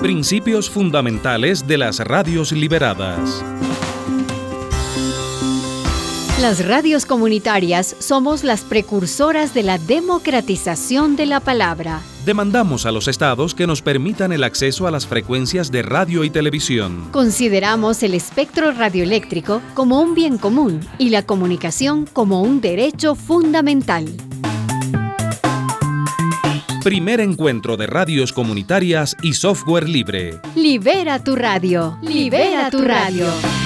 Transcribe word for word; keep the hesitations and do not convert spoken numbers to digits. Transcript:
Principios fundamentales de las radios liberadas. Las radios comunitarias somos las precursoras de la democratización de la palabra. Demandamos a los estados que nos permitan el acceso a las frecuencias de radio y televisión. Consideramos el espectro radioeléctrico como un bien común y la comunicación como un derecho fundamental. Primer encuentro de radios comunitarias y software libre. Libera tu radio. Libera tu radio.